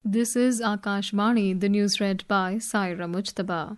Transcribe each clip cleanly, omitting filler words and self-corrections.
This is Akashvani, the news read by Saira Mujtaba.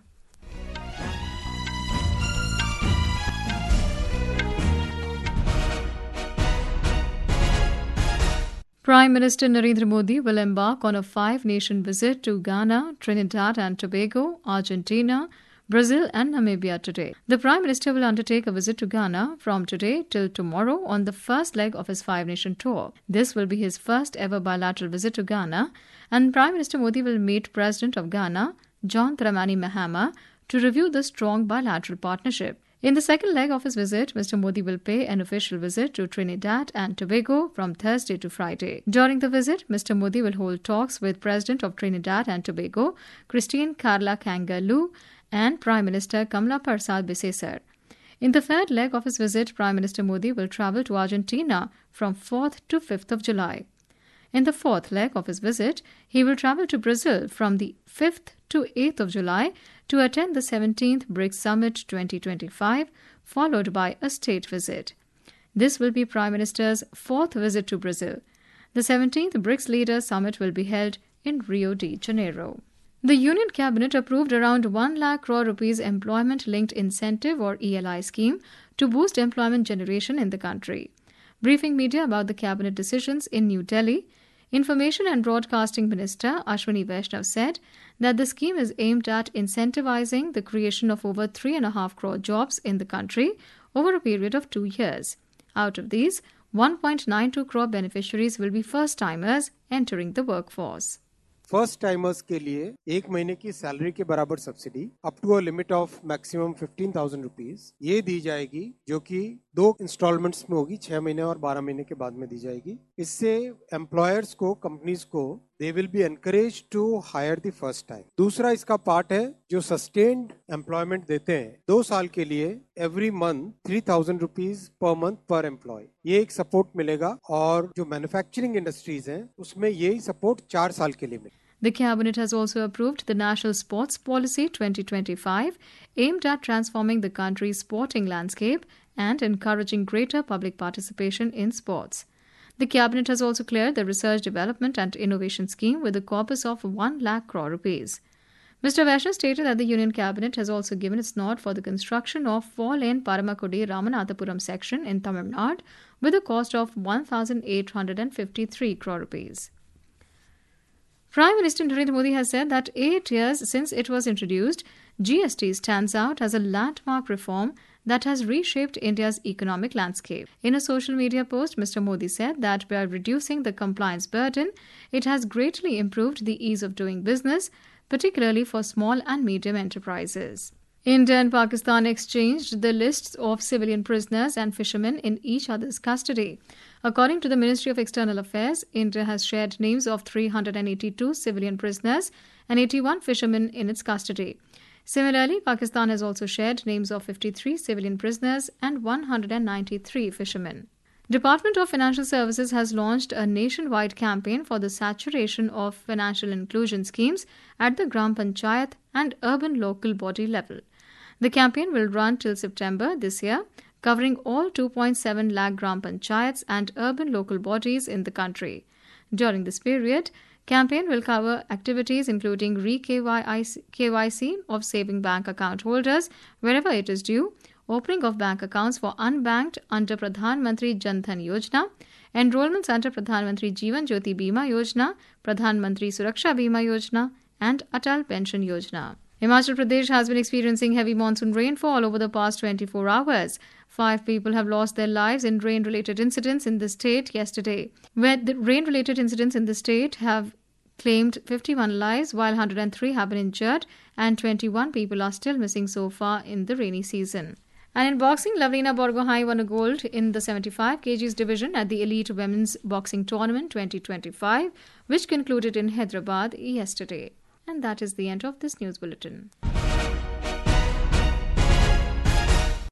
Prime Minister Narendra Modi will embark on a 5-nation visit to Ghana, Trinidad and Tobago, Argentina, Brazil and Namibia today. The Prime Minister will undertake a visit to Ghana from today till tomorrow on the first leg of his 5-nation tour. This will be his first ever bilateral visit to Ghana, and Prime Minister Modi will meet President of Ghana, John Dramani Mahama, to review the strong bilateral partnership. In the second leg of his visit, Mr. Modi will pay an official visit to Trinidad and Tobago from Thursday to Friday. During the visit, Mr. Modi will hold talks with President of Trinidad and Tobago, Christine Carla Kangaloo, and Prime Minister Kamla Persad Bisesar. In the third leg of his visit, Prime Minister Modi will travel to Argentina from 4th to 5th of July. In the fourth leg of his visit, he will travel to Brazil from the 5th to 8th of July to attend the 17th BRICS Summit 2025, followed by a state visit. This will be Prime Minister's fourth visit to Brazil. The 17th BRICS Leaders Summit will be held in Rio de Janeiro. The Union Cabinet approved around 1 lakh crore rupees Employment-Linked Incentive or ELI scheme to boost employment generation in the country. Briefing media about the Cabinet decisions in New Delhi, Information and Broadcasting Minister Ashwini Vaishnav said that the scheme is aimed at incentivizing the creation of over 3.5 crore jobs in the country over a period of 2 years. Out of these, 1.92 crore beneficiaries will be first-timers entering the workforce. First timers के लिए 1 महीने की salary के बराबर subsidy up to a limit of maximum 15,000 rupees ये दी जाएगी, जो कि 2 इंस्टॉलमेंट्स में होगी, 6 महीने और 12 महीने के बाद में दी जाएगी. इससे एम्प्लॉयर्स को, कंपनीज को they will be encourage to hire the first time. दूसरा इसका पार्ट है जो सस्टेन्ड एम्प्लॉयमेंट देते हैं 2 साल के लिए every month 3,000 rupees per month per employ. ये एक सपोर्ट मिलेगा और जो मैन्युफैक्चरिंग इंडस्ट्रीज हैं उसमें यही सपोर्ट 4 साल के लिए मिलेगा. The Cabinet has also approved the National Sports Policy 2025, aimed at transforming the country's sporting landscape and encouraging greater public participation in sports. The Cabinet has also cleared the Research, Development and Innovation Scheme with a corpus of 1 lakh crore rupees. Mr. Vaishnav stated that the Union Cabinet has also given its nod for the construction of 4-lane Paramakudi Ramanathapuram section in Tamil Nadu with a cost of 1,853 crore rupees. Prime Minister Narendra Modi has said that 8 years since it was introduced, GST stands out as a landmark reform that has reshaped India's economic landscape. In a social media post, Mr. Modi said that by reducing the compliance burden, it has greatly improved the ease of doing business, particularly for small and medium enterprises. India and Pakistan exchanged the lists of civilian prisoners and fishermen in each other's custody. According to the Ministry of External Affairs, India has shared names of 382 civilian prisoners and 81 fishermen in its custody. Similarly, Pakistan has also shared names of 53 civilian prisoners and 193 fishermen. Department of Financial Services has launched a nationwide campaign for the saturation of financial inclusion schemes at the Gram Panchayat and urban local body level. The campaign will run till September this year, covering all 2.7 lakh Gram Panchayats and urban local bodies in the country. During this period, campaign will cover activities including re-KYC of saving bank account holders wherever it is due, opening of bank accounts for unbanked under Pradhan Mantri Jan Dhan Yojana, enrollments under Pradhan Mantri Jeevan Jyoti Bima Yojana, Pradhan Mantri Suraksha Bima Yojana and Atal Pension Yojana. Himachal Pradesh has been experiencing heavy monsoon rainfall over the past 24 hours. 5 people have lost their lives in rain-related incidents in the state yesterday, where the rain-related incidents in the state have claimed 51 lives, while 103 have been injured and 21 people are still missing so far in the rainy season. And in boxing, Lavlina Borgohain won a gold in the 75 kgs division at the Elite Women's Boxing Tournament 2025, which concluded in Hyderabad yesterday. And that is the end of this news bulletin.